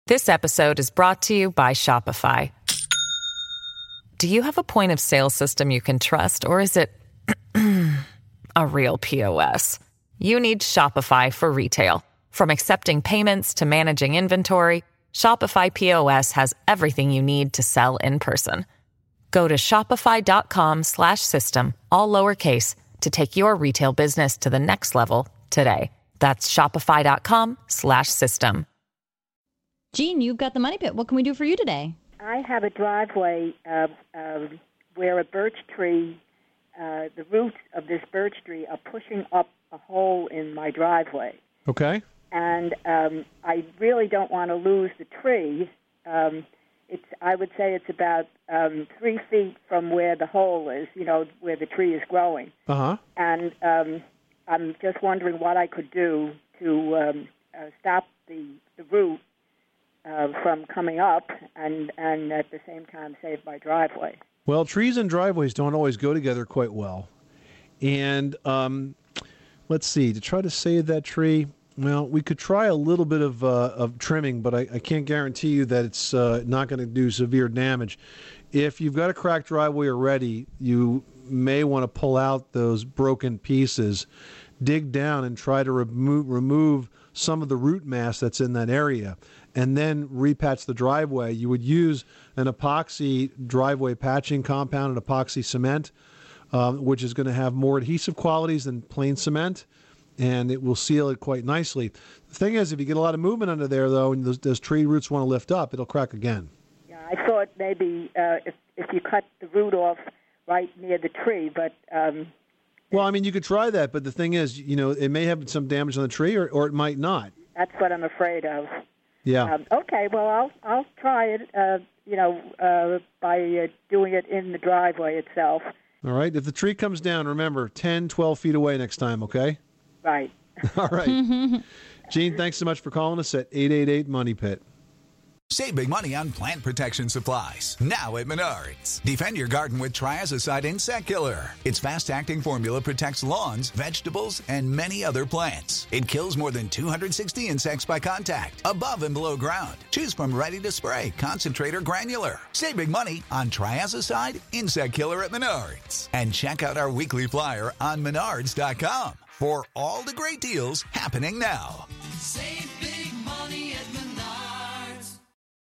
This episode is brought to you by Shopify. Do you have a point of sale system you can trust, or is it a real POS? You need Shopify for retail. From accepting payments to managing inventory, Shopify POS has everything you need to sell in person. Go to shopify.com/system, all lowercase, to take your retail business to the next level today. That's shopify.com/system. Jean, you've got the Money Pit. What can we do for you today? I have a driveway where a birch tree, the roots of this birch tree are pushing up a hole in my driveway. Okay. And I really don't want to lose the tree. I would say it's about 3 feet from where the hole is, where the tree is growing. Uh-huh. And I'm just wondering what I could do to stop the root from coming up and at the same time save my driveway. Well, trees and driveways don't always go together quite well. And let's see, to try to save that tree, well, we could try a little bit of trimming, but I can't guarantee you that it's not going to do severe damage. If you've got a cracked driveway already, you may want to pull out those broken pieces, dig down and try to remove some of the root mass that's in that area, and then repatch the driveway. You would use an epoxy driveway patching compound, an epoxy cement, which is going to have more adhesive qualities than plain cement, and it will seal it quite nicely. The thing is, if you get a lot of movement under there, though, and those tree roots want to lift up, it'll crack again. Yeah, I thought maybe if you cut the root off right near the tree, but... Well, I mean, you could try that, but the thing is, it may have some damage on the tree, or it might not. That's what I'm afraid of. Yeah. Okay, well, I'll try it, by doing it in the driveway itself. All right. If the tree comes down, remember, 10, 12 feet away next time, okay? Right. All right. Gene, thanks so much for calling us at 888-MONEY-PIT. Save big money on plant protection supplies, now at Menards. Defend your garden with Triazicide Insect Killer. Its fast-acting formula protects lawns, vegetables, and many other plants. It kills more than 260 insects by contact, above and below ground. Choose from ready to spray, concentrate, or granular. Save big money on Triazicide Insect Killer at Menards. And check out our weekly flyer on Menards.com for all the great deals happening now. Save